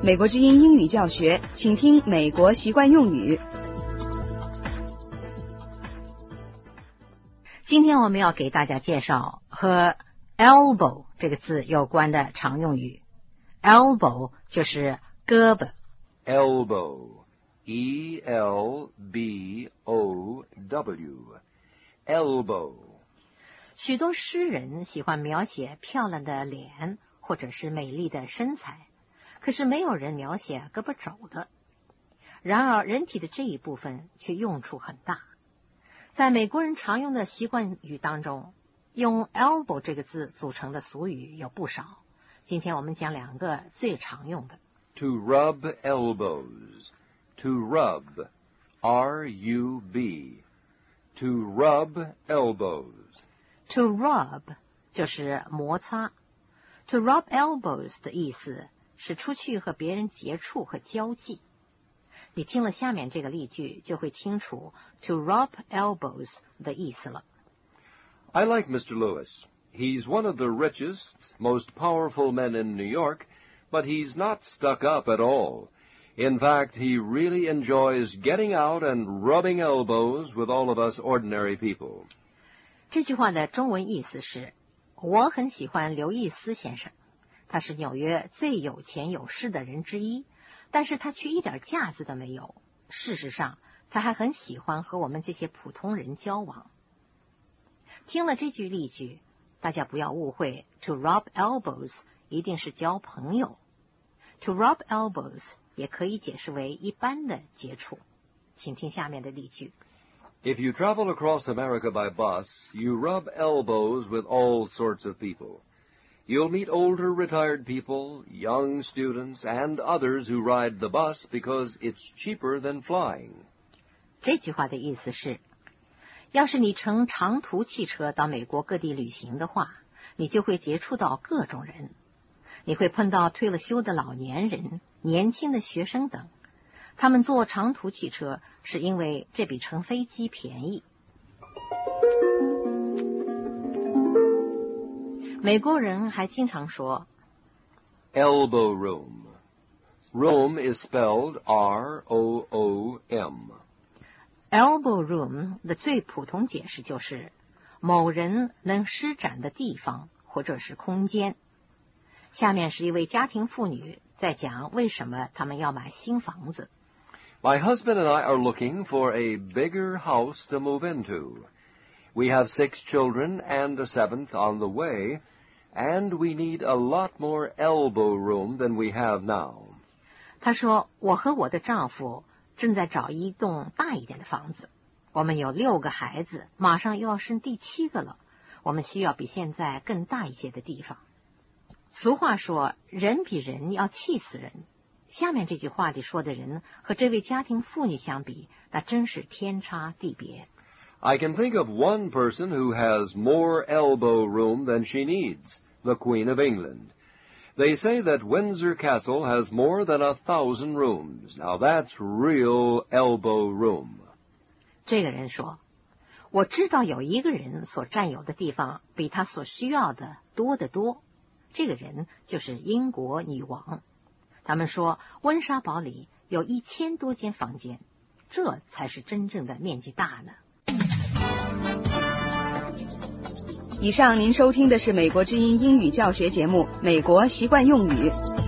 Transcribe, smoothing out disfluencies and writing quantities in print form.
美国之音英语教学，请听美国习惯用语。 今天我们要给大家介绍和 elbow 这个字有关的常用语。elbow 就是胳膊。 Elbow, E-L-B-O-W, elbow。 许多诗人喜欢描写漂亮的脸或者是美丽的身材，可是没有人描写胳膊肘的。然而人体的这一部分却用处很大。在美国人常用的习惯语当中，用 elbow 这个字组成的俗语有不少。今天我们讲两个最常用的。 To rub elbows. To rub, R-U-B. To rub elbows. To rub 就是摩擦。To rub elbows 的意思是出去和别人接触和交际。你听了下面这个例句，就会清楚 to rub elbows 的意思了。 I like Mr. Lewis. He's one of the richest, most powerful men in New York, but he's not stuck up at all. In fact, he really enjoys getting out and rubbing elbows with all of us ordinary people. 这句话的中文意思是，我很喜欢刘易斯先生，他是纽约最有钱有势的人之一，但是他却一点架子都没有。事实上，他还很喜欢和我们这些普通人交往。听了这句例句，大家不要误会 to rub elbows 一定是交朋友。to rub elbows 也可以解释为一般的接触。请听下面的例句。 If you travel across America by bus, you rub elbows with all sorts of people. You'll meet older retired people, young students, and others who ride the bus because it's cheaper than flying. 这句话的意思是，要是你乘长途汽车到美国各地旅行的话，你就会接触到各种人。你会碰到退了休的老年人、年轻的学生等。他们坐长途汽车是因为这比乘飞机便宜。美国人还经常说 Elbow room. Room is spelled R-O-O-M. elbow room 的最普通解释就是某人能施展的地方或者是空间。下面是一位家庭妇女在讲为什么他们要买新房子。 My husband and I are looking for a bigger house to move into. We have 6 children and a 7th on the way, and we need a lot more elbow room than we have now. 他说，我和我的丈夫正在找一栋大一点的房子。我们有6个孩子，马上又要生第7个了。我们需要比现在更大一些的地方。俗话说，人比人要气死人。下面这句话里说的人和这位家庭妇女相比，那真是天差地别。 I can think of one person who has more elbow room than she needs, the Queen of England. They say that Windsor Castle has more than 1,000 rooms. Now that's real elbow room. 这个人说，我知道有一个人所占有的地方比他所需要的多得多。这个人就是英国女王。他们说温莎堡里有1000多间房间，这才是真正的面积大呢。 以上您收听的是美国之音英语教学节目《美国习惯用语》。